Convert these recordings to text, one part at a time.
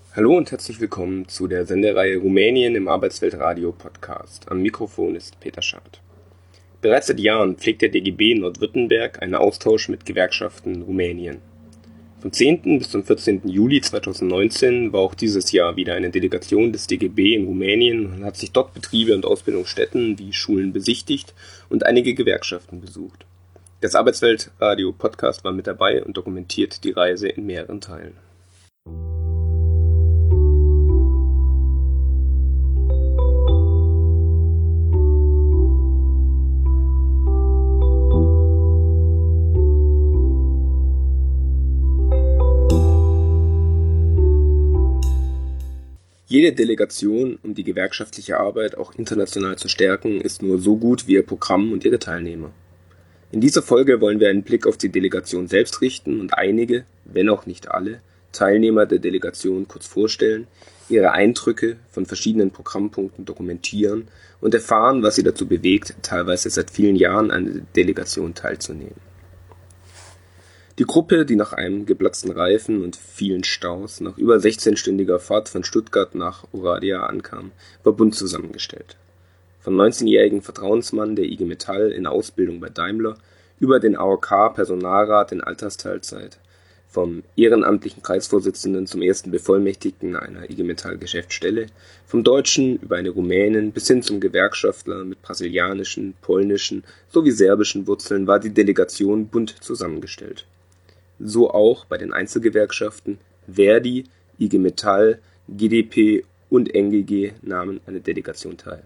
Hallo und herzlich willkommen zu der Sendereihe Rumänien im Arbeitsweltradio Podcast. Am Mikrofon ist Peter Schad. Bereits seit Jahren pflegt der DGB Nordwürttemberg einen Austausch mit Gewerkschaften in Rumänien. Vom 10. bis zum 14. Juli 2019 war auch dieses Jahr wieder eine Delegation des DGB in Rumänien und hat sich dort Betriebe und Ausbildungsstätten wie Schulen besichtigt und einige Gewerkschaften besucht. Das Arbeitsweltradio Podcast war mit dabei und dokumentiert die Reise in mehreren Teilen. Jede Delegation, um die gewerkschaftliche Arbeit auch international zu stärken, ist nur so gut wie ihr Programm und ihre Teilnehmer. In dieser Folge wollen wir einen Blick auf die Delegation selbst richten und einige, wenn auch nicht alle, Teilnehmer der Delegation kurz vorstellen, ihre Eindrücke von verschiedenen Programmpunkten dokumentieren und erfahren, was sie dazu bewegt, teilweise seit vielen Jahren an der Delegation teilzunehmen. Die Gruppe, die nach einem geplatzten Reifen und vielen Staus nach über 16-stündiger Fahrt von Stuttgart nach Oradea ankam, war bunt zusammengestellt. Vom 19-jährigen Vertrauensmann der IG Metall in Ausbildung bei Daimler über den AOK-Personalrat in Altersteilzeit, vom ehrenamtlichen Kreisvorsitzenden zum ersten Bevollmächtigten einer IG Metall-Geschäftsstelle, vom Deutschen über eine Rumänin bis hin zum Gewerkschaftler mit brasilianischen, polnischen sowie serbischen Wurzeln war die Delegation bunt zusammengestellt. So auch bei den Einzelgewerkschaften Verdi, IG Metall, GdP und NGG nahmen an der Delegation teil.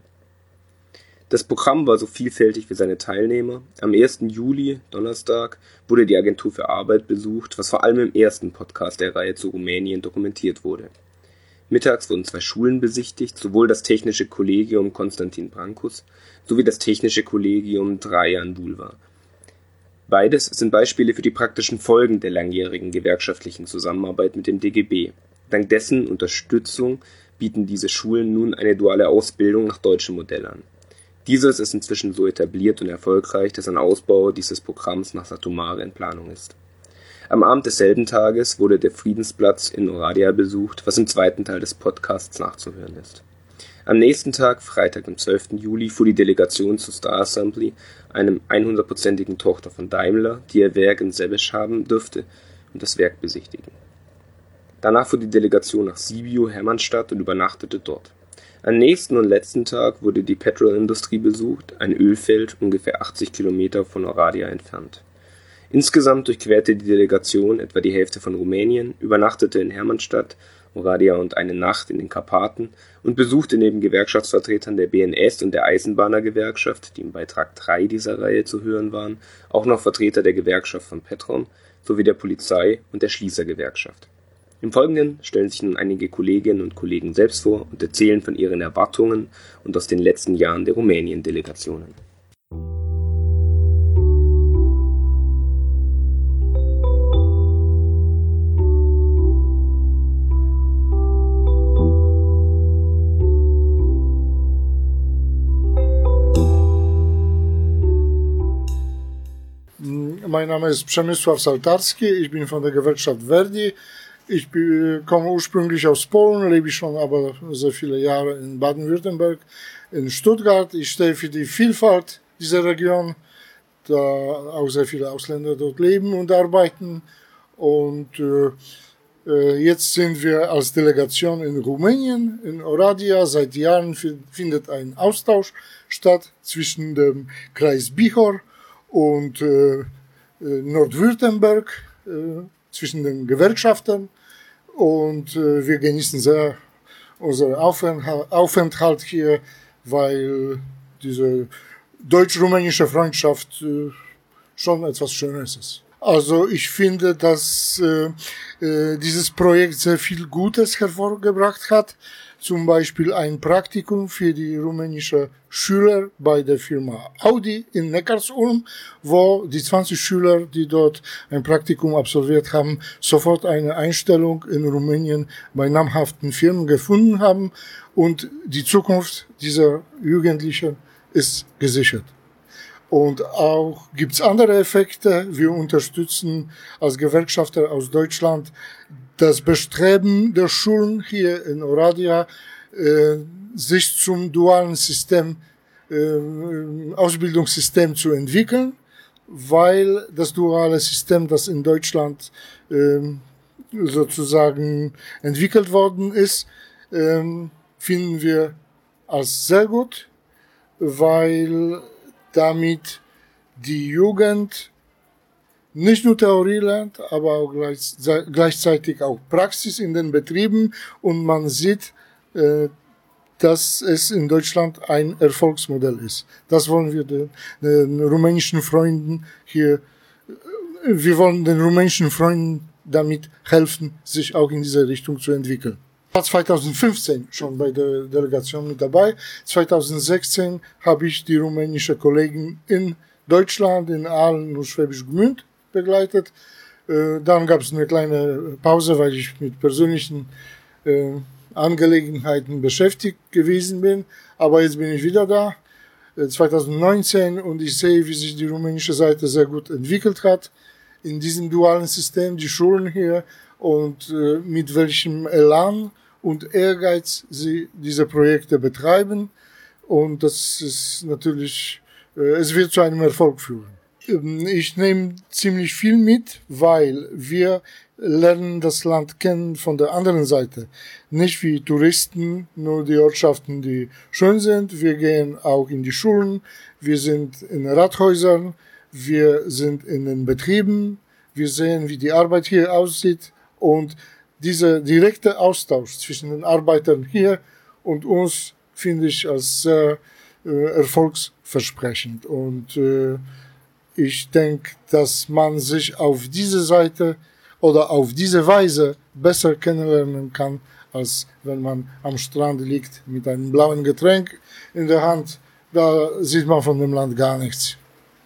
Das Programm war so vielfältig wie seine Teilnehmer. Am 1. Juli, Donnerstag, wurde die Agentur für Arbeit besucht, was vor allem im ersten Podcast der Reihe zu Rumänien dokumentiert wurde. Mittags wurden 2 Schulen besichtigt, sowohl das Technische Kollegium Constantin Brancus sowie das Technische Kollegium Traian Bulvar. Beides sind Beispiele für die praktischen Folgen der langjährigen gewerkschaftlichen Zusammenarbeit mit dem DGB. Dank dessen Unterstützung bieten diese Schulen nun eine duale Ausbildung nach deutschem Modell an. Dieses ist inzwischen so etabliert und erfolgreich, dass ein Ausbau dieses Programms nach Satu Mare in Planung ist. Am Abend desselben Tages wurde der Friedensplatz in Oradea besucht, was im zweiten Teil des Podcasts nachzuhören ist. Am nächsten Tag, Freitag, dem 12. Juli, fuhr die Delegation zu Star Assembly, einem 100%igen Tochter von Daimler, die ihr Werk in Sebeș haben dürfte, und das Werk besichtigen. Danach fuhr die Delegation nach Sibiu, Hermannstadt und übernachtete dort. Am nächsten und letzten Tag wurde die Petrol Industry besucht, ein Ölfeld ungefähr 80 Kilometer von Oradea entfernt. Insgesamt durchquerte die Delegation etwa die Hälfte von Rumänien, übernachtete in Hermannstadt, Oradea und eine Nacht in den Karpaten und besuchte neben Gewerkschaftsvertretern der BNS und der Eisenbahnergewerkschaft, die im Beitrag 3 dieser Reihe zu hören waren, auch noch Vertreter der Gewerkschaft von Petrom sowie der Polizei und der Schließergewerkschaft. Im Folgenden stellen sich nun einige Kolleginnen und Kollegen selbst vor und erzählen von ihren Erwartungen und aus den letzten Jahren der Rumänien-Delegationen. Mein Name ist Przemysław Saltarski, ich bin von der Gewerkschaft Verdi. Ich komme ursprünglich aus Polen, lebe schon aber sehr viele Jahre in Baden-Württemberg, in Stuttgart. Ich stehe für die Vielfalt dieser Region, da auch sehr viele Ausländer dort leben und arbeiten. Und jetzt sind wir als Delegation in Rumänien, in Oradea. Seit Jahren findet ein Austausch statt zwischen dem Kreis Bihor und Nordwürttemberg, zwischen den Gewerkschaften, und wir genießen sehr unseren Aufenthalt hier, weil diese deutsch-rumänische Freundschaft schon etwas Schönes ist. Also ich finde, dass dieses Projekt sehr viel Gutes hervorgebracht hat. Zum Beispiel ein Praktikum für die rumänischen Schüler bei der Firma Audi in Neckarsulm, wo die 20 Schüler, die dort ein Praktikum absolviert haben, sofort eine Einstellung in Rumänien bei namhaften Firmen gefunden haben, und die Zukunft dieser Jugendlichen ist gesichert. Und auch gibt es andere Effekte. Wir unterstützen als Gewerkschafter aus Deutschland das Bestreben der Schulen hier in Oradea, sich zum dualen System, Ausbildungssystem zu entwickeln, weil das duale System, das in Deutschland sozusagen entwickelt worden ist, finden wir als sehr gut, weil damit die Jugend nicht nur Theorie lernt, aber auch gleichzeitig auch Praxis in den Betrieben, und man sieht, dass es in Deutschland ein Erfolgsmodell ist. Das wollen wir den rumänischen Freunden hier, wir wollen den rumänischen Freunden damit helfen, sich auch in diese Richtung zu entwickeln. Ich war 2015 schon bei der Delegation mit dabei. 2016 habe ich die rumänischen Kollegen in Deutschland, in Aalen und Schwäbisch Gmünd begleitet. Dann gab es eine kleine Pause, weil ich mit persönlichen Angelegenheiten beschäftigt gewesen bin. Aber jetzt bin ich wieder da, 2019, und ich sehe, wie sich die rumänische Seite sehr gut entwickelt hat in diesem dualen System, die Schulen hier, und mit welchem Elan und Ehrgeiz sie diese Projekte betreiben. Und das ist natürlich, es wird zu einem Erfolg führen. Ich nehme ziemlich viel mit, weil wir lernen das Land kennen von der anderen Seite. Nicht wie Touristen, nur die Ortschaften, die schön sind. Wir gehen auch in die Schulen, wir sind in Rathäusern, wir sind in den Betrieben, wir sehen, wie die Arbeit hier aussieht, und dieser direkte Austausch zwischen den Arbeitern hier und uns finde ich als sehr erfolgsversprechend. Und ich denke, dass man sich auf diese Seite oder auf diese Weise besser kennenlernen kann, als wenn man am Strand liegt mit einem blauen Getränk in der Hand. Da sieht man von dem Land gar nichts.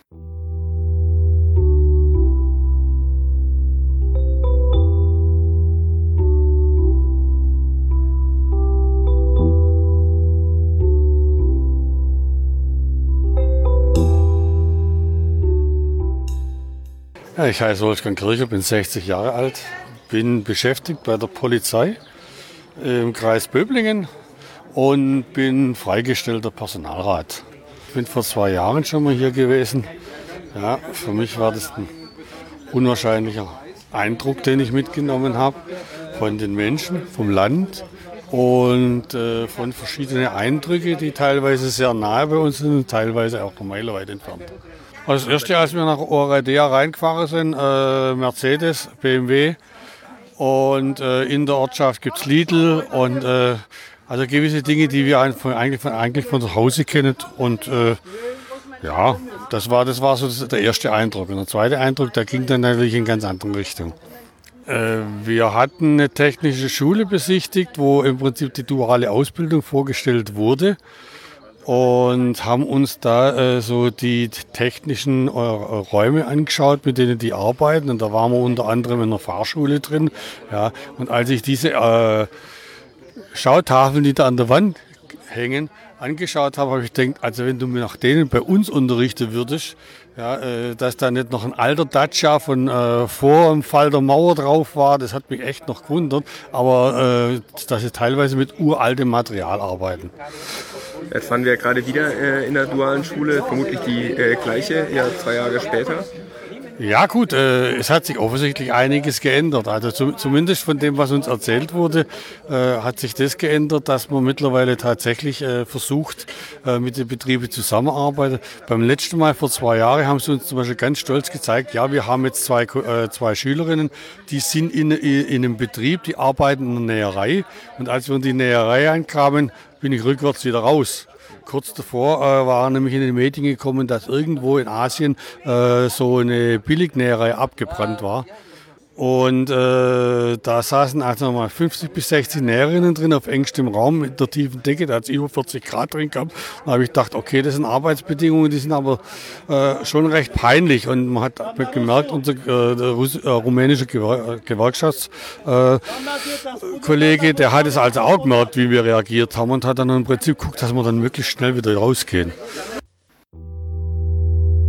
Ja, ich heiße Wolfgang Kircher, bin 60 Jahre alt, bin beschäftigt bei der Polizei im Kreis Böblingen und bin freigestellter Personalrat. Ich bin vor 2 Jahren schon mal hier gewesen. Ja, für mich war das ein unwahrscheinlicher Eindruck, den ich mitgenommen habe von den Menschen, vom Land und von verschiedenen Eindrücken, die teilweise sehr nahe bei uns sind und teilweise auch noch meilenweit entfernt. Das erste, als wir nach Oradea reingefahren sind, Mercedes, BMW, und in der Ortschaft gibt es Lidl und also gewisse Dinge, die wir eigentlich von zu Hause kennen. Und ja, das war so der erste Eindruck. Und der zweite Eindruck, der ging dann natürlich in ganz andere Richtung. Wir hatten eine technische Schule besichtigt, wo im Prinzip die duale Ausbildung vorgestellt wurde. Und haben uns da so die technischen Räume angeschaut, mit denen die arbeiten. Und da waren wir unter anderem in einer Fahrschule drin. Ja. Und als ich diese Schautafeln, die da an der Wand hängen, angeschaut habe, habe ich gedacht, also wenn du mir nach denen bei uns unterrichten würdest, ja, dass da nicht noch ein alter Dacia von vor dem Fall der Mauer drauf war, das hat mich echt noch gewundert. Aber dass sie teilweise mit uraltem Material arbeiten. Jetzt waren wir gerade wieder in der dualen Schule, vermutlich die gleiche, ja 2 Jahre später. Ja gut, es hat sich offensichtlich einiges geändert. Also zumindest von dem, was uns erzählt wurde, hat sich das geändert, dass man mittlerweile tatsächlich versucht, mit den Betrieben zusammenzuarbeiten. Beim letzten Mal vor 2 Jahren haben sie uns zum Beispiel ganz stolz gezeigt, ja, wir haben jetzt zwei Schülerinnen, die sind in einem Betrieb, die arbeiten in der Näherei. Und als wir in die Näherei ankamen, bin ich rückwärts wieder raus. Kurz davor war nämlich in den Medien gekommen, dass irgendwo in Asien so eine Billignäherei abgebrannt war. Und da saßen also nochmal 50 bis 60 Näherinnen drin auf engstem Raum mit der tiefen Decke, da hat es über 40 Grad drin gehabt. Da habe ich gedacht, okay, das sind Arbeitsbedingungen, die sind aber schon recht peinlich. Und man hat gemerkt, unser rumänischer Gewerkschaftskollege, der hat es also auch gemerkt, wie wir reagiert haben, und hat dann im Prinzip geguckt, dass wir dann möglichst schnell wieder rausgehen.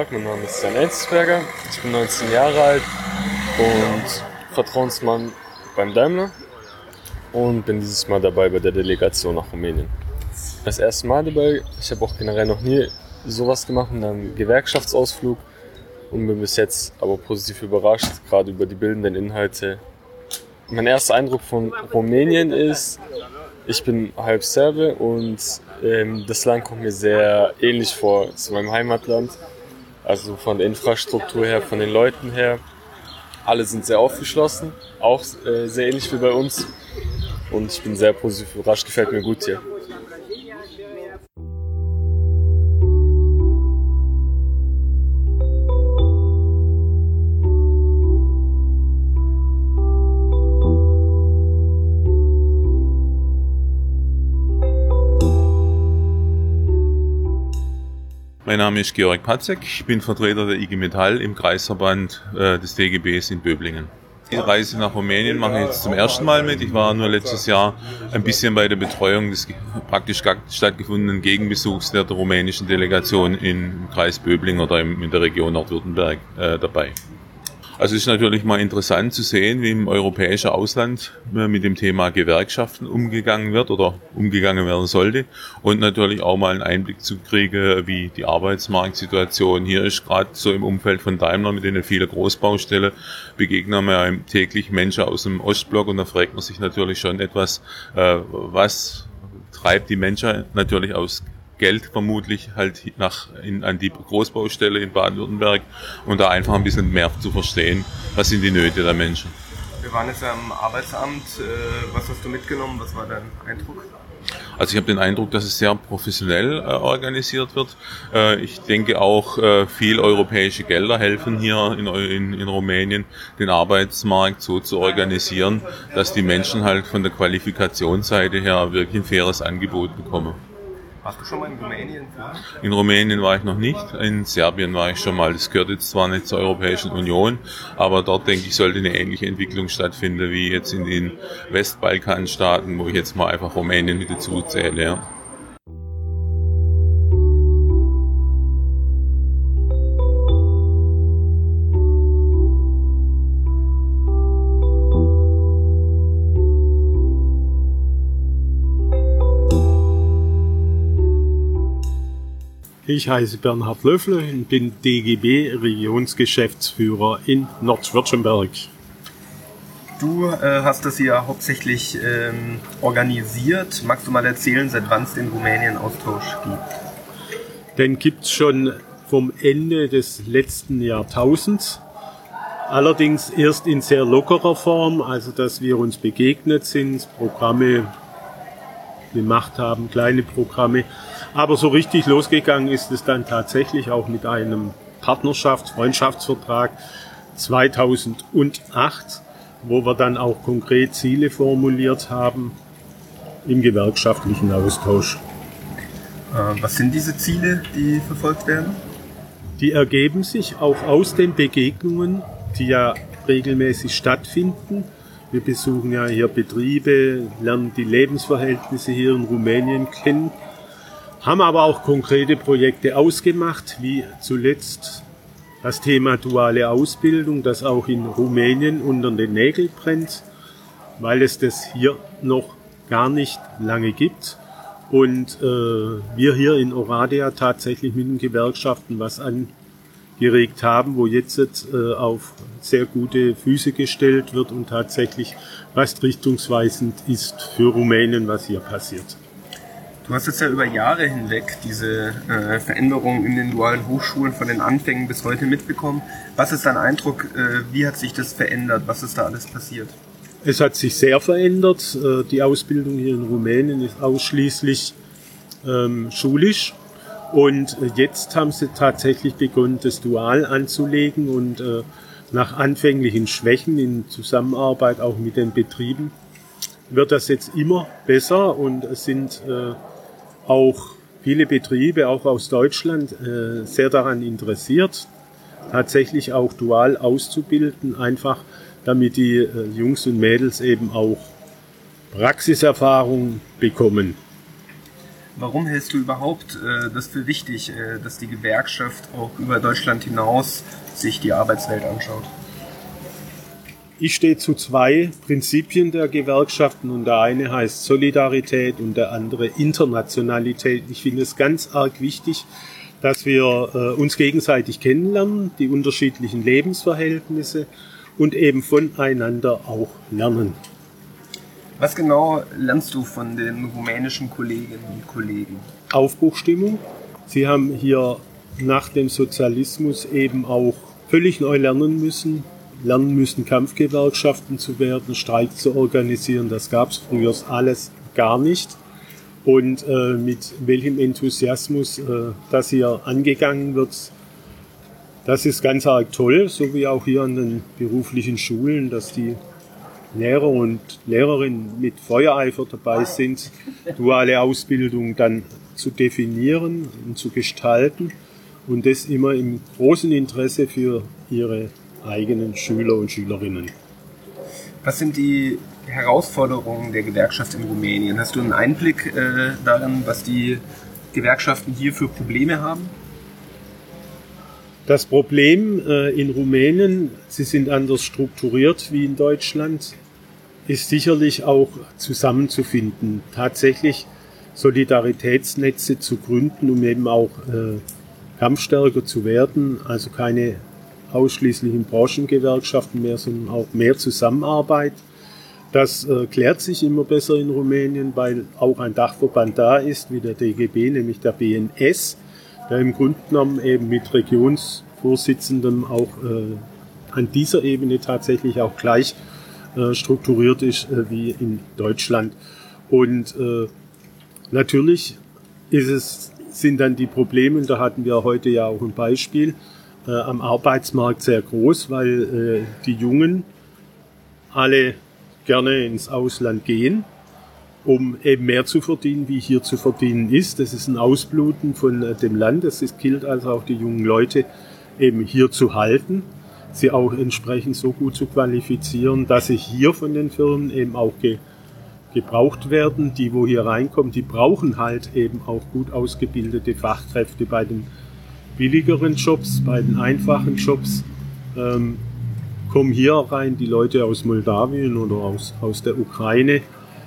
Tag, mein Name ist Jan Enzensberger, ich bin 19 Jahre alt und Vertrauensmann beim Daimler und bin dieses Mal dabei bei der Delegation nach Rumänien. Das erste Mal dabei, ich habe auch generell noch nie sowas gemacht, einen Gewerkschaftsausflug und bin bis jetzt aber positiv überrascht, gerade über die bildenden Inhalte. Mein erster Eindruck von Rumänien ist, ich bin halb Serbe und das Land kommt mir sehr ähnlich vor zu meinem Heimatland. Also von der Infrastruktur her, von den Leuten her. Alle sind sehr aufgeschlossen, auch sehr ähnlich wie bei uns. Und ich bin sehr positiv überrascht, gefällt mir gut hier. Mein Name ist Georg Patzek, ich bin Vertreter der IG Metall im Kreisverband des DGBs in Böblingen. Die Reise nach Rumänien mache ich jetzt zum ersten Mal mit. Ich war nur letztes Jahr ein bisschen bei der Betreuung des praktisch stattgefundenen Gegenbesuchs der rumänischen Delegation im Kreis Böblingen oder in der Region Nordwürttemberg dabei. Also es ist natürlich mal interessant zu sehen, wie im europäischen Ausland mit dem Thema Gewerkschaften umgegangen wird oder umgegangen werden sollte und natürlich auch mal einen Einblick zu kriegen, wie die Arbeitsmarktsituation hier ist. Gerade so im Umfeld von Daimler mit den vielen Großbaustellen begegnen wir ja täglich Menschen aus dem Ostblock und da fragt man sich natürlich schon etwas, was treibt die Menschen natürlich aus Geld vermutlich halt an die Großbaustelle in Baden-Württemberg und da einfach ein bisschen mehr zu verstehen, was sind die Nöte der Menschen. Wir waren jetzt am Arbeitsamt. Was hast du mitgenommen? Was war dein Eindruck? Also ich habe den Eindruck, dass es sehr professionell organisiert wird. Ich denke auch, viel europäische Gelder helfen hier in Rumänien, den Arbeitsmarkt so zu organisieren, dass die Menschen halt von der Qualifikationsseite her wirklich ein faires Angebot bekommen. Warst du schon mal in Rumänien vorher? In Rumänien war ich noch nicht, in Serbien war ich schon mal. Das gehört jetzt zwar nicht zur Europäischen Union, aber dort, denke ich, sollte eine ähnliche Entwicklung stattfinden wie jetzt in den Westbalkanstaaten, wo ich jetzt mal einfach Rumänien mit dazu zähle. Ja. Ich heiße Bernhard Löffle und bin DGB-Regionsgeschäftsführer in Nordwürttemberg. Du hast das hier hauptsächlich organisiert. Magst du mal erzählen, seit wann es den Rumänien Austausch gibt? Den gibt es schon vom Ende des letzten Jahrtausends. Allerdings erst in sehr lockerer Form, also dass wir uns begegnet sind, Programme gemacht haben, kleine Programme. Aber so richtig losgegangen ist es dann tatsächlich auch mit einem Freundschaftsvertrag 2008, wo wir dann auch konkret Ziele formuliert haben im gewerkschaftlichen Austausch. Was sind diese Ziele, die verfolgt werden? Die ergeben sich auch aus den Begegnungen, die ja regelmäßig stattfinden. Wir besuchen ja hier Betriebe, lernen die Lebensverhältnisse hier in Rumänien kennen, haben aber auch konkrete Projekte ausgemacht, wie zuletzt das Thema duale Ausbildung, das auch in Rumänien unter den Nägeln brennt, weil es das hier noch gar nicht lange gibt. Und wir hier in Oradea tatsächlich mit den Gewerkschaften was angeregt haben, wo jetzt auf sehr gute Füße gestellt wird und tatsächlich fast richtungsweisend ist für Rumänien, was hier passiert. Du hast jetzt ja über Jahre hinweg diese Veränderungen in den dualen Hochschulen von den Anfängen bis heute mitbekommen. Was ist dein Eindruck? Wie hat sich das verändert? Was ist da alles passiert? Es hat sich sehr verändert. Die Ausbildung hier in Rumänien ist ausschließlich schulisch. Und jetzt haben sie tatsächlich begonnen, das Dual anzulegen und nach anfänglichen Schwächen in Zusammenarbeit auch mit den Betrieben wird das jetzt immer besser und es sind auch viele Betriebe, auch aus Deutschland, sehr daran interessiert, tatsächlich auch dual auszubilden, einfach damit die Jungs und Mädels eben auch Praxiserfahrung bekommen. Warum hältst du überhaupt das für wichtig, dass die Gewerkschaft auch über Deutschland hinaus sich die Arbeitswelt anschaut? Ich stehe zu zwei Prinzipien der Gewerkschaften und der eine heißt Solidarität und der andere Internationalität. Ich finde es ganz arg wichtig, dass wir uns gegenseitig kennenlernen, die unterschiedlichen Lebensverhältnisse und eben voneinander auch lernen. Was genau lernst du von den rumänischen Kolleginnen und Kollegen? Aufbruchstimmung. Sie haben hier nach dem Sozialismus eben auch völlig neu lernen müssen, Kampfgewerkschaften zu werden, Streiks zu organisieren. Das gab es früher alles gar nicht. Und mit welchem Enthusiasmus das hier angegangen wird, das ist ganz arg toll, so wie auch hier an den beruflichen Schulen, dass die Lehrer und Lehrerinnen mit Feuereifer dabei sind, duale Ausbildung dann zu definieren und zu gestalten und das immer im großen Interesse für ihre eigenen Schüler und Schülerinnen. Was sind die Herausforderungen der Gewerkschaft in Rumänien? Hast du einen Einblick darin, was die Gewerkschaften hier für Probleme haben? Das Problem in Rumänien, sie sind anders strukturiert wie in Deutschland, ist sicherlich auch zusammenzufinden. Tatsächlich Solidaritätsnetze zu gründen, um eben auch kampfstärker zu werden, also keine ausschließlichen Branchengewerkschaften mehr, sondern auch mehr Zusammenarbeit. Das klärt sich immer besser in Rumänien, weil auch ein Dachverband da ist, wie der DGB, nämlich der BNS, der im Grunde genommen eben mit Regionsvorsitzendem auch an dieser Ebene tatsächlich auch gleich strukturiert ist wie in Deutschland. Und natürlich sind dann die Probleme, und da hatten wir heute ja auch ein Beispiel, am Arbeitsmarkt sehr groß, weil die Jungen alle gerne ins Ausland gehen, um eben mehr zu verdienen, wie hier zu verdienen ist. Das ist ein Ausbluten von dem Land. Es gilt also auch die jungen Leute eben hier zu halten, sie auch entsprechend so gut zu qualifizieren, dass sie hier von den Firmen eben auch gebraucht werden. Die, wo hier reinkommen, die brauchen halt eben auch gut ausgebildete Fachkräfte bei den billigeren Jobs, bei den einfachen Jobs. Kommen hier rein die Leute aus Moldawien oder aus der Ukraine.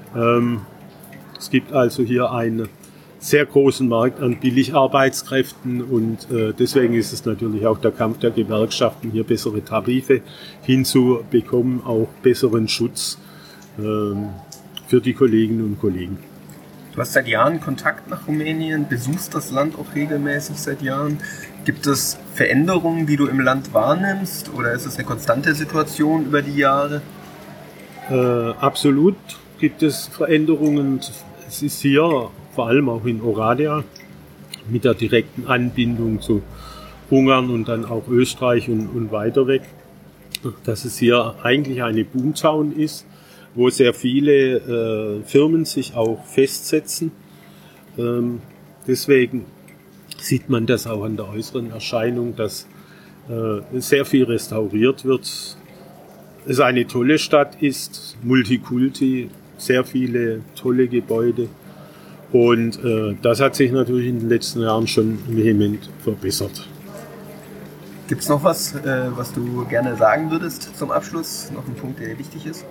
Es gibt also hier einen sehr großen Markt an Billigarbeitskräften und deswegen ist es natürlich auch der Kampf der Gewerkschaften, hier bessere Tarife hinzubekommen, auch besseren Schutz für die Kolleginnen und Kollegen. Du hast seit Jahren Kontakt nach Rumänien, besuchst das Land auch regelmäßig seit Jahren. Gibt es Veränderungen, die du im Land wahrnimmst, oder ist es eine konstante Situation über die Jahre? Absolut gibt es Veränderungen. Es ist hier, vor allem auch in Oradea, mit der direkten Anbindung zu Ungarn und dann auch Österreich und weiter weg, dass es hier eigentlich eine Boomtown ist, wo sehr viele Firmen sich auch festsetzen. Deswegen sieht man das auch an der äußeren Erscheinung, dass sehr viel restauriert wird. Es eine tolle Stadt ist, Multikulti, sehr viele tolle Gebäude. Und das hat sich natürlich in den letzten Jahren schon vehement verbessert. Gibt es noch was, was du gerne sagen würdest zum Abschluss? Noch ein Punkt, der dir wichtig ist?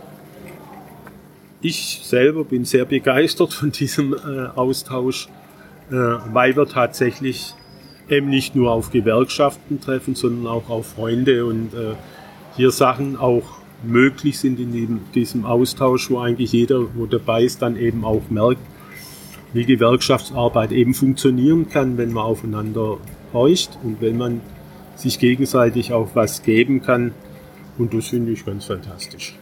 Ich selber bin sehr begeistert von diesem Austausch, weil wir tatsächlich eben nicht nur auf Gewerkschaften treffen, sondern auch auf Freunde und hier Sachen auch möglich sind in diesem Austausch, wo eigentlich jeder, wo dabei ist, dann eben auch merkt, wie Gewerkschaftsarbeit eben funktionieren kann, wenn man aufeinander horcht und wenn man sich gegenseitig auch was geben kann. Und das finde ich ganz fantastisch.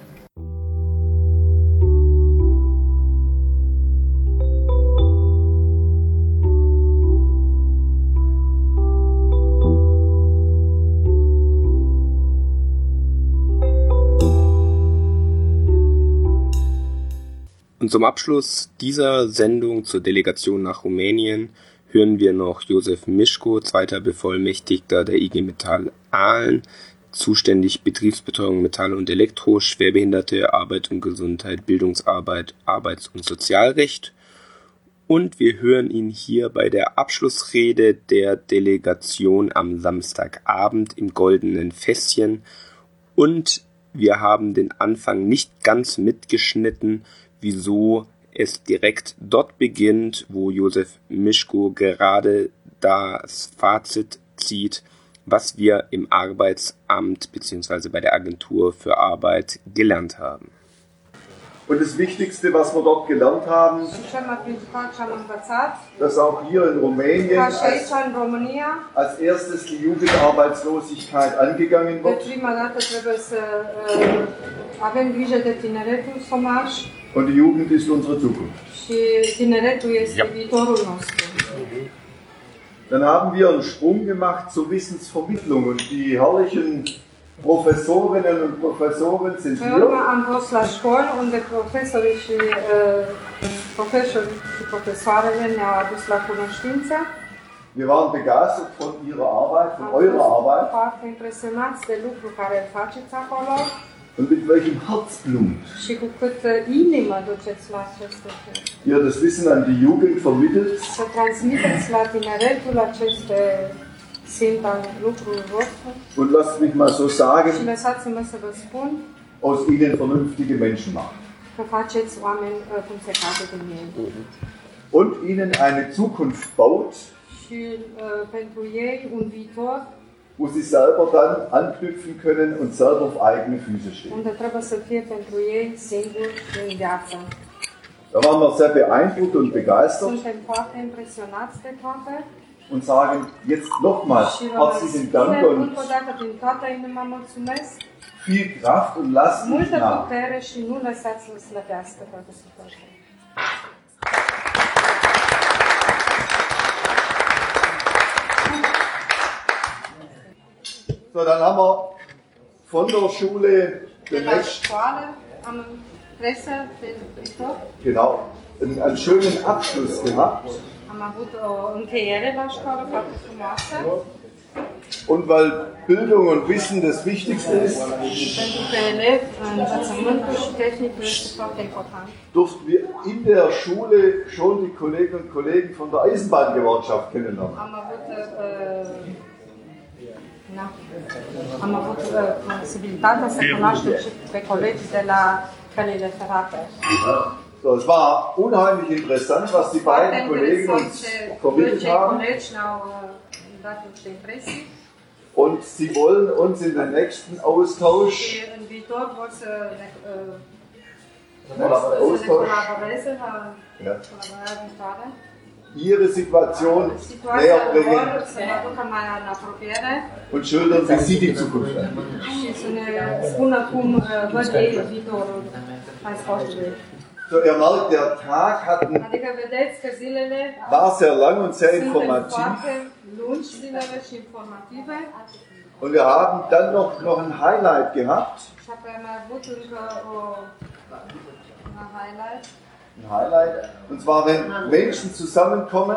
Und zum Abschluss dieser Sendung zur Delegation nach Rumänien hören wir noch Josef Mischko, zweiter Bevollmächtigter der IG Metall Aalen, zuständig Betriebsbetreuung Metall und Elektro, Schwerbehinderte, Arbeit und Gesundheit, Bildungsarbeit, Arbeits- und Sozialrecht. Und wir hören ihn hier bei der Abschlussrede der Delegation am Samstagabend im Goldenen Fässchen. Und wir haben den Anfang nicht ganz mitgeschnitten, wieso es direkt dort beginnt, wo Josef Mischko gerade das Fazit zieht, was wir im Arbeitsamt bzw. bei der Agentur für Arbeit gelernt haben. Und das Wichtigste, was wir dort gelernt haben, dass auch hier in Rumänien als erstes die Jugendarbeitslosigkeit angegangen wird. Und die Jugend ist unsere Zukunft. Ja. Dann haben wir einen Sprung gemacht zur Wissensvermittlung und die herrlichen Professorinnen und Professoren sind hier. Wir waren begeistert von ihrer Arbeit, von eurer Arbeit. Und mit welchem Herzblut ihr das Wissen an die Jugend vermittelt. Und lasst mich mal so sagen, aus ihnen vernünftige Menschen machen. Und ihnen eine Zukunft baut, wo sie selber dann anknüpfen können und selber auf eigene Füße stehen. Da waren wir sehr beeindruckt und begeistert und sagen jetzt nochmals herzlichen Dank und viel Kraft und lasst mich nach. So, dann haben wir von der Schule den nächsten, genau, einen schönen Abschluss gehabt. Und weil Bildung und Wissen das Wichtigste ist, durften wir in der Schule schon die Kolleginnen und Kollegen von der Eisenbahngewerkschaft kennenlernen. Am avut posibilitatea să cunoaștem și pe colegii de la căile ferate. So, es war unheimlich interessant, was die beiden Kollegen uns vermittelt haben. Und sie wollen uns in den nächsten Austausch ihre Situation näher bringen und schildern, wie sie die Zukunft an. So, ihr merkt, der Tag war sehr lang und sehr informativ. Und wir haben dann noch ein Highlight gehabt. Ein Highlight. Und zwar, wenn Menschen zusammenkommen,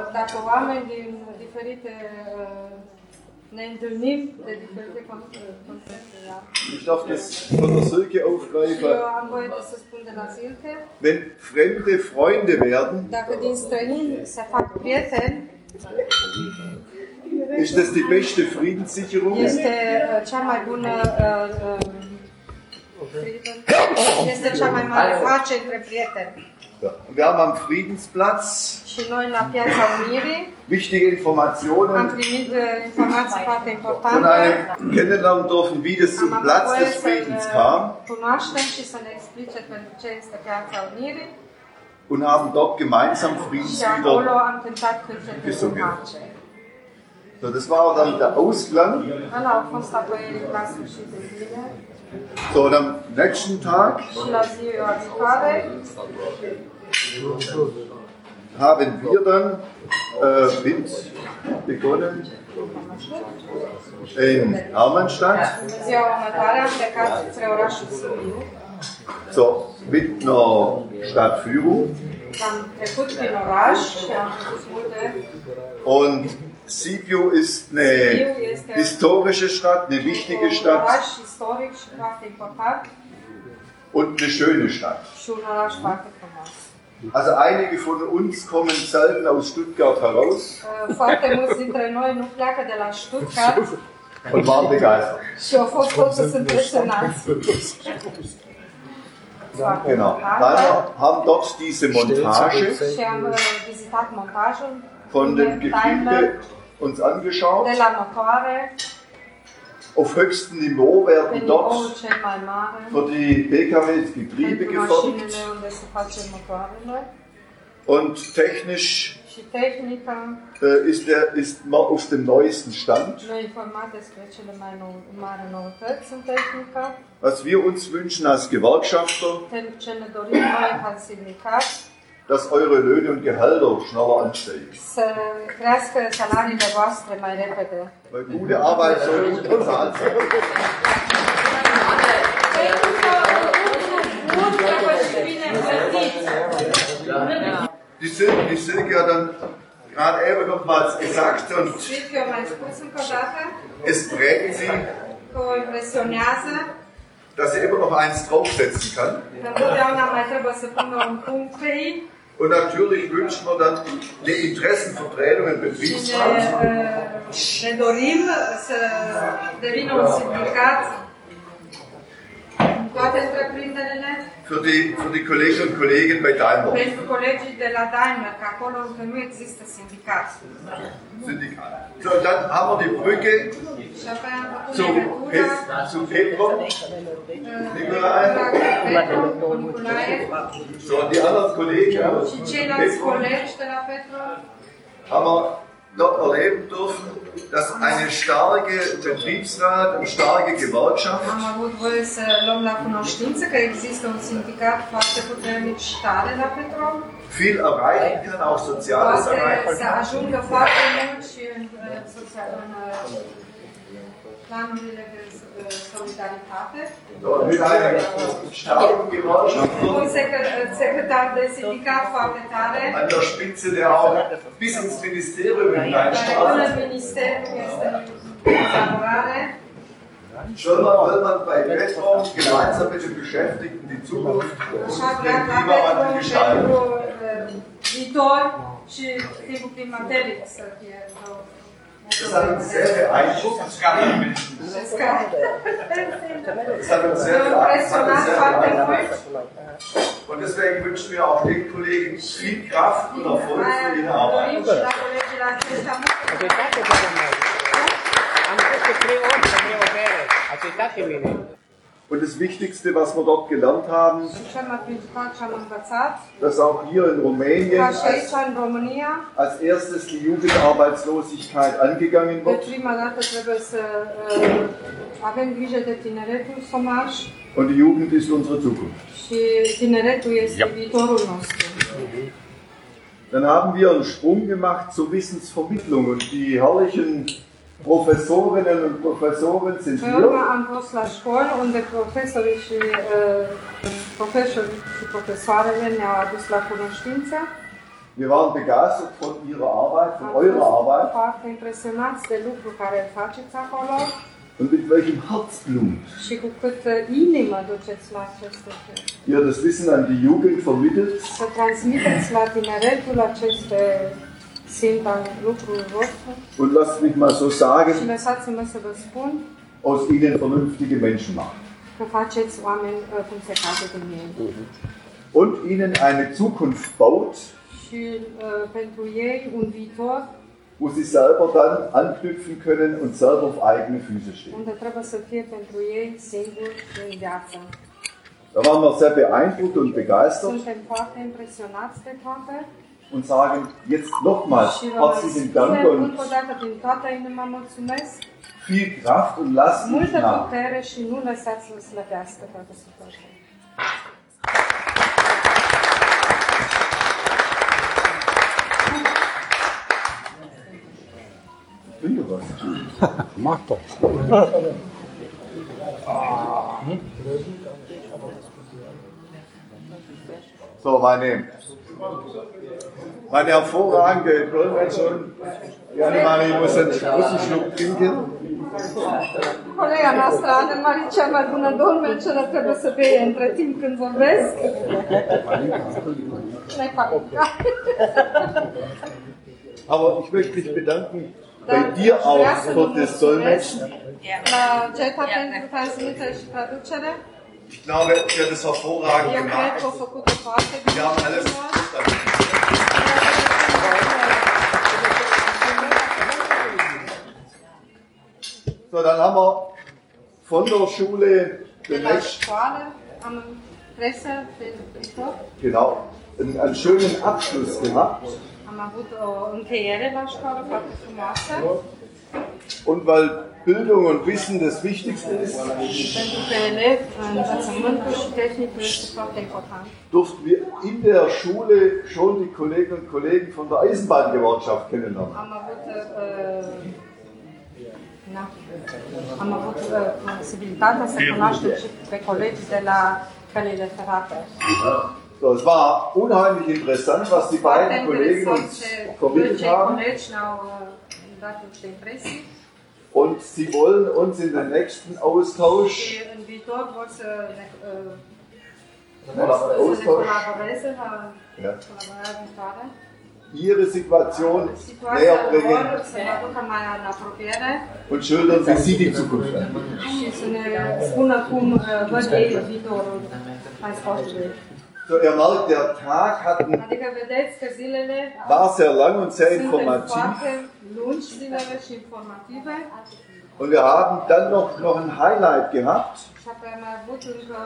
ich darf das von der Silke aufgreifen, wenn fremde Freunde werden, ist das die beste Friedenssicherung? Ja. Und wir haben am Friedensplatz wichtige Informationen von einem kennenlernen dürfen, wie das zum Platz des Friedens kam. Und haben dort gemeinsam Friedenslieder gesungen. So, das war dann der Ausklang. So, und am nächsten Tag haben wir dann mit begonnen in Hermannstadt. So, mit einer Stadtführung. Und Sibiu ist eine historische Stadt, eine wichtige Stadt und eine schöne Stadt. Also einige von uns kommen selten aus Stuttgart heraus Foarte mulți dintre noi nu pleacă de la Stuttgart und waren begeistert. și au fost toți impresionați. Genau. Dann haben dort diese Montage Și am vizitat montajul von dem Getriebe uns angeschaut. de la motoare. Auf höchstem Niveau Pe werden nivelul dort cel mai mare, für die PKWs Getriebe pentru geformt mașinile unde se face motoarele und technisch și tehnica. ist man auf dem neuesten Stand. Noi informat despre cele mai mari noutăți în tehnică. Was wir uns wünschen als Gewerkschafter, Ce ne dorim noi ca sindicat, dass eure Löhne und Gehälter schneller ansteigen. să crească salariile voastre mai repede. Weil gute Arbeit soll gut bezahlt sein. Die Silke hat dann gerade eben nochmals gesagt und Silke a mai spus încă o dată es prägt sie, că o impresionează dass sie immer noch eins draufsetzen kann. că întotdeauna mai trebuie să pună un punct pe ei. Und natürlich wünschen wir dann eine Interessenvertretung im Betriebsrat. Ne dorim să devină un sindicat în toate întreprinderile Für die Kolleginnen und Kollegen bei Daimler. pentru colegii de la Daimler, că acolo încă nu există sindicat. So, dann haben wir die Brücke Și apoi am făcut legătura zu Petro, Nikolai. Nicolae So, und die anderen Kollegen și ceilalți colegi de la Petro. haben wir dort erleben dürfen, dass eine starke Betriebsrat und starke Gewerkschaft Am avut voie să luăm la cunoștință că există un sindicat foarte puternic și tare la Petro. viel erreichen kann, auch Soziales Poate erreichen să ajungă foarte mult și în planurile de solidaritate. mit einer starken Gewerkschaft Un secretar de sindicat foarte tare. an der Spitze, der auch bis ins Ministerium Până hineinstrahlt. în ministeriu este colaborare. Will man bei Petro gemeinsam mit den Beschäftigten die Zukunft Așa den vrea la Klimawandel Petro gestalten. pentru viitor și timpul climateric să fie Das hat uns sehr beeindruckt. Das hat uns sehr beeindruckt. Und deswegen wünschen wir auch den Kollegen viel Kraft und Erfolg für ihre Arbeit. Und das Wichtigste, was wir dort gelernt haben, dass auch hier in Rumänien als erstes die Jugendarbeitslosigkeit angegangen wird. Und die Jugend ist unsere Zukunft. Dann haben wir einen Sprung gemacht zur Wissensvermittlung und die herrlichen Professorinnen und Professoren sind hier. Am fost la școli unde profesorii și profesoarele ne-au adus la cunoștință. Wir waren begeistert von ihrer Arbeit, von eurer Arbeit. Foarte impresionați de lucru care faceți acolo. Und mit welchem Herzblut Și cu cât inimă duceți la acest lucru. ihr das Wissen an die Jugend vermittelt. Să transmiteți la tineretul aceste simt al lucrului vostru. Und lasst mich mal so sagen, Și lăsați-mă să vă spun aus ihnen vernünftige Menschen machen. că faceți oameni cum se cade din ei. Und ihnen eine Zukunft baut, Și pentru ei un viitor wo sie selber dann anknüpfen können und selber auf eigene Füße stehen. unde trebuie să fie pentru ei singuri în viață. Da waren wir sehr beeindruckt und begeistert Suntem foarte impresionați de toate. und sagen jetzt nochmals Și vă mai herzlichen Dank spunem und încă o dată din toată inima mulțumesc. viel Kraft und lasst nicht Multă nach. putere și nu lăsați să slăbească toată situația. Trink doch was. Mach doch. So, meine hervorragende Dolmetscherin, Janne-Marie muss einen großen Schluck trinken. Colega noastră, Anne-Marie, cea mai bună dolmeceră, trebuie să bei între timp când vorbesc. Ne fac. Aber ich möchte mich bedanken bei dir auch für das Dolmetschen. La Geta pentru transmitere și traducere. Ich glaube, ihr habt das hervorragend Eu cred că au gemacht. făcut-o foarte bine. Wir haben alles So, dann haben wir von der Schule De den la nächsten, școală am presă pe viitor. genau, einen schönen Abschluss gemacht. Am avut o încheiere la școală foarte frumoasă. Und weil Bildung und Wissen das Wichtigste ist, Pentru că elev, învățământul și tehnicul este foarte important. durften wir in der Schule schon die Kolleginnen und Kollegen von der Eisenbahngewerkschaft kennenlernen. Am avut posibilitatea să cunoaștem și pe colegii de la căile ferate. So, es war unheimlich interessant, was die beiden Kollegen uns vermittelt haben. Colegi ne-au dat niște impresii Und sie wollen uns in den nächsten Austausch și în viitor vor să ne Austausch, colaboreze la ja, colaborarea viitoare. ihre Situation näher Situația bringen lor să ne aducă mai în apropiere und schildern, wie sie die Zukunft an. și să ne spună cum văd ei viitorul transportului. So, ihr merkt, der Tag Adică vedeți că zilele war sehr lang und sehr sunt informativ. foarte lungi, zilele și informative. Und wir haben dann noch ein Highlight gehabt. Și apoi am mai avut încă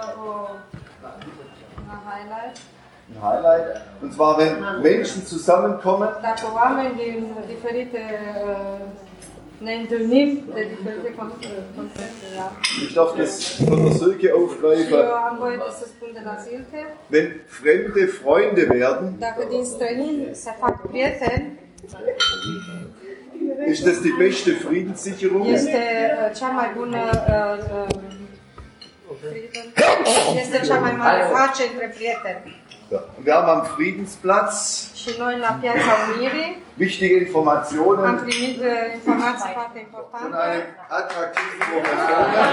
un highlight. Ein Highlight. Und zwar, wenn Menschen zusammenkommen, Dacă oameni din diferite ne întâlnim de diferite concepte, da. ich darf das von der Silke Și eu aufgreifen, am voie să spun de la Silke, wenn Fremde Freunde werden, dacă din străini se fac prieteni, ist das die beste Friedenssicherung. este cea mai bună este cea mai mare pace între prieteni. Ja. Und wir haben am Friedensplatz Și noi la Piața Unirii wichtige am Informationen primit informații foarte von importante. einem attraktiven Professor.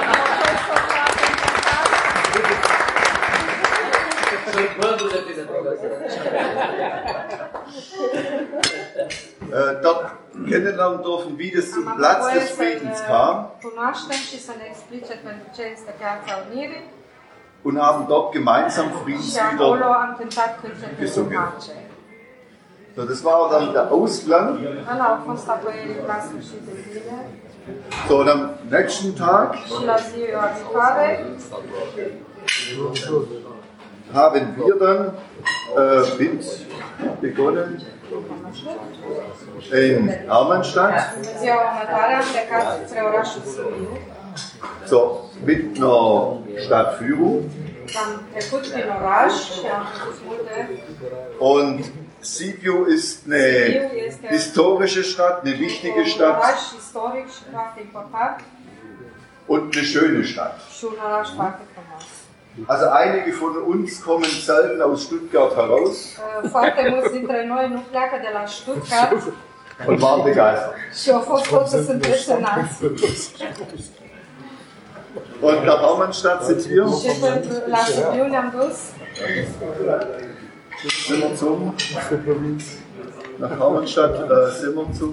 Dort kennenlernen dürfen, wie das zum Am Platz avut des voie Friedens să kam cunoaștem și să ne explice pentru ce este Piața Unirii und haben dort gemeinsam și acolo Friedenslieder. am cântat cântece de Gesungen. pace. So, das war dann der Ausklang. Ăla au fost apoi la sfârșit de zile So, und am nächsten Tag și la ziua viitoare haben wir dann begonnen in Hermannstadt. ziua următoare am plecat spre orașul Sibiu. So, mit einer Stadtführung. Am trecut prin oraș și am spus multe. Und Sibiu ist eine historische Stadt, eine wichtige Un Stadt oraș istoric și foarte important und eine schöne Stadt. și un oraș foarte frumos. Also einige von uns kommen selten aus Stuttgart heraus Foarte mulți dintre noi nu pleacă de la Stuttgart und waren begeistert. și au fost toți impresionați. Und nach Hermannstadt sind wir, Și la Sibiu ne-am dus sind wir nach Hermannstadt sind wir zum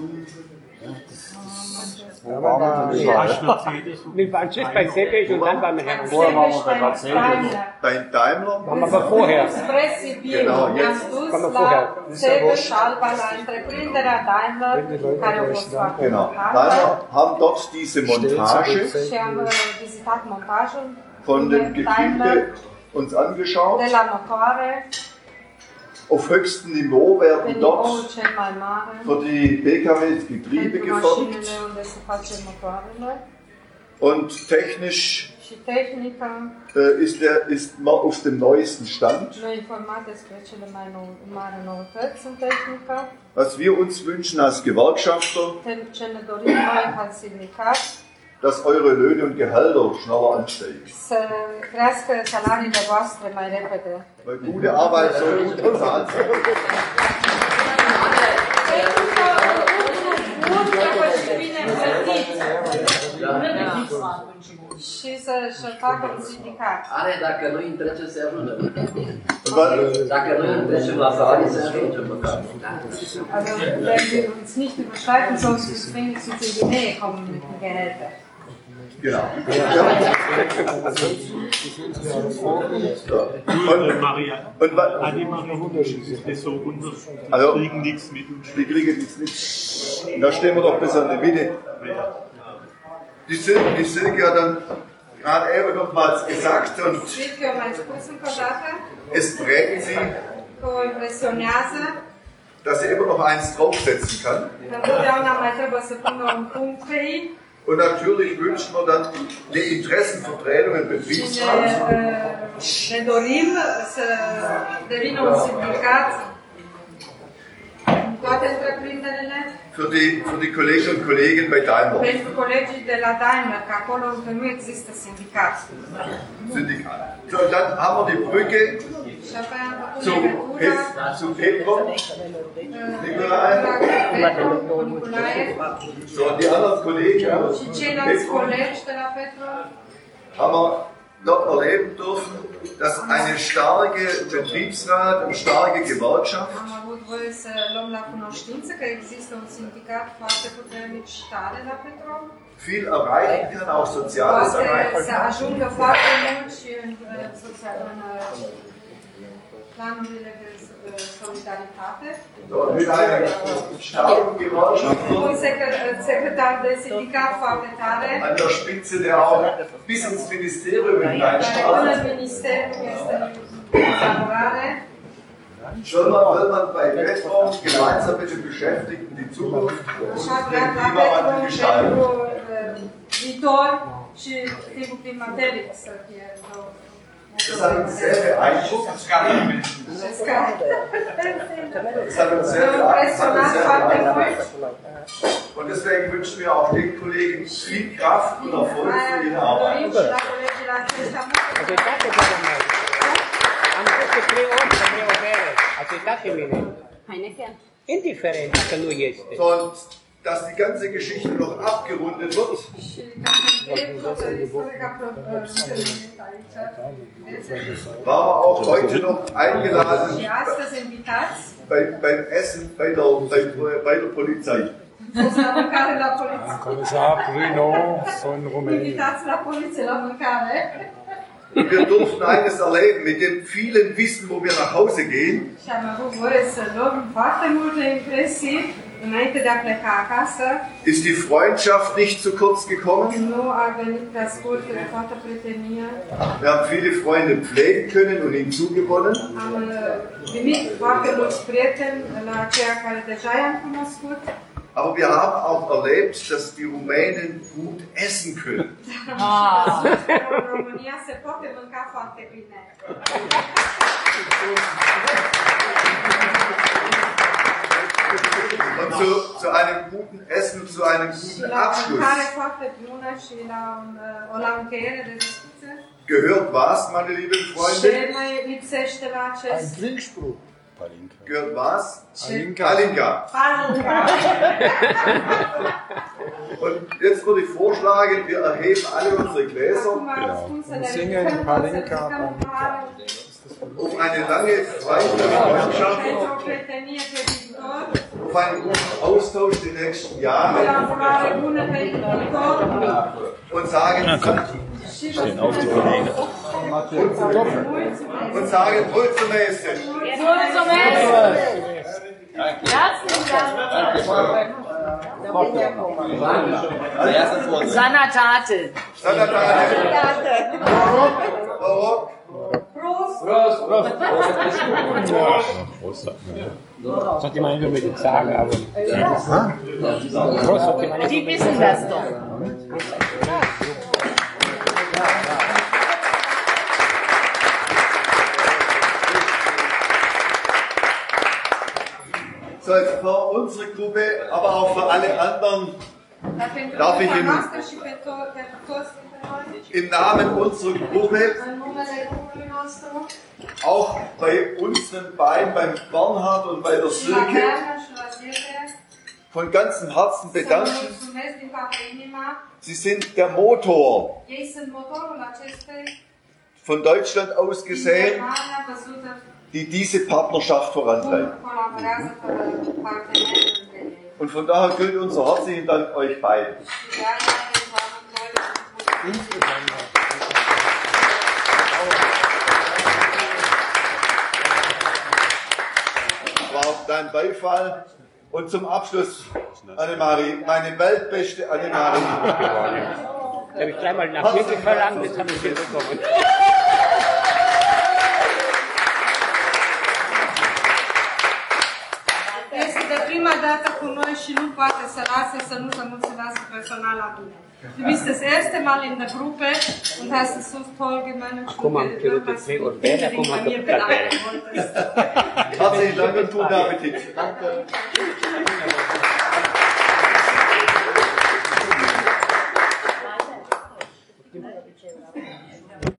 Mit Manchester bei Sebeş und dann beim Herrn. beim Daimler. Aber vorher. spre Sibiu. Genau, Ne-am jetzt. dus la Sebeș Alba, la întreprinderea Daimler, care a fost foarte Genau. importantă. Daimler haben dort diese Montage Și am vizitat montajul von dem Daimler Getriebe uns angeschaut. de la motoare. Auf höchstem Niveau werden Pe nivelul dort cel mai mare für die PKWs Getriebe pentru geformt mașinile unde se face motoarele und technisch și tehnica. ist man auf dem neuesten Stand. Noi informat despre cele mai mari noutăți în tehnică. Was wir uns wünschen als Gewerkschafter, Ce ne dorim noi ca sindicat, dass eure Löhne und Gehälter schneller ansteigen. să crească salariile voastre mai repede. Weil gute Arbeit soll gut bezahlt sein. Pentru că bun trebuie și bine plătit. să-și facă un sindicat. Are, dacă nu intră, ce se ajunge? Dacă nu intră și la salarii, se ajunge măcar. Also, wenn wir uns nicht überschreiten, sonst wir wenigstens in die Nähe kommen mit den Gehältern. Genau. Also, die kriegen nichts mit. Da stehen wir doch besser in der Mitte. Die Silke hat dann gerade eben nochmals gesagt und es prägt sie, dass sie immer noch eins draufsetzen kann. Und natürlich wünschen wir dann eine Interessenvertretung im Betriebsrat. Für die Kolleginnen und Kollegen bei Daimler. Syndikat. So, dann haben wir die Brücke zu Petro, Nikolai. So, und die anderen Kollegen haben wir dort erleben dürfen, dass eine starke Betriebsrat, eine starke Gewerkschaft viel erreichen kann, auch Soziales erreichen kann. So, mit einer starken Gewerkschaft an der Spitze, der auch bis ins Ministerium hineinstrahlt. Schon mal will man bei Petro gemeinsam mit den Beschäftigten die Zukunft und den Klimawandel gestalten. Das hat uns sehr beeindruckt. Das hat uns sehr beeindruckt. Und deswegen wünschen wir auch den Kollegen viel Kraft und Erfolg für ihre Arbeit. Und dass die ganze Geschichte noch abgerundet wird, war auch heute noch eingeladen beim Essen bei der Polizei. Kommissar Bruno von Rumänien. Und wir durften eines erleben, mit dem vielen Wissen, wo wir nach Hause gehen, ist die Freundschaft nicht zu kurz gekommen. Wir haben viele Freunde pflegen können und hinzugewonnen. Aber wir haben auch erlebt, dass die Rumänen gut essen können. Und zu einem guten Essen, zu einem guten Abschluss gehört was, meine lieben Freunde? Ein Trinkspruch. Gehört was? Palinka. Und jetzt würde ich vorschlagen, wir erheben alle unsere Gläser Und singen Palinka. auf eine lange freundschaftliche Freundschaft, auf einen guten Austausch die nächsten Jahre und sagen, Stehen auf die Kollegen. Und sagen, Mulțumesc! Sanatate. Barock. Prost. Das hat jemand über mich sagen, aber. Prost, Die wissen das doch. So, jetzt für unsere Gruppe, aber auch für alle anderen, darf ich im Namen unserer Gruppe auch bei unseren beiden, beim Bernhard und bei der Silke, von ganzem Herzen bedanken. Sie sind der Motor, von Deutschland aus gesehen, die diese Partnerschaft vorantreibt. Und von daher gilt unser herzlichen Dank euch beiden. War dein Beifall. Und zum Abschluss, Annemarie, meine weltbeste Annemarie. Da habe ich dreimal nach wirklich verlangt, jetzt habe ich viel bekommen. Este de prima dată cu noi și nu poate să lase să nu se mulțumească personal la mine. Du bist das erste Mal in der Gruppe und hast es so toll gemanagt. Acum am cerut de 3 ori bere, acum am tot bere. Herzlichen Dank und guten Appetit. Danke.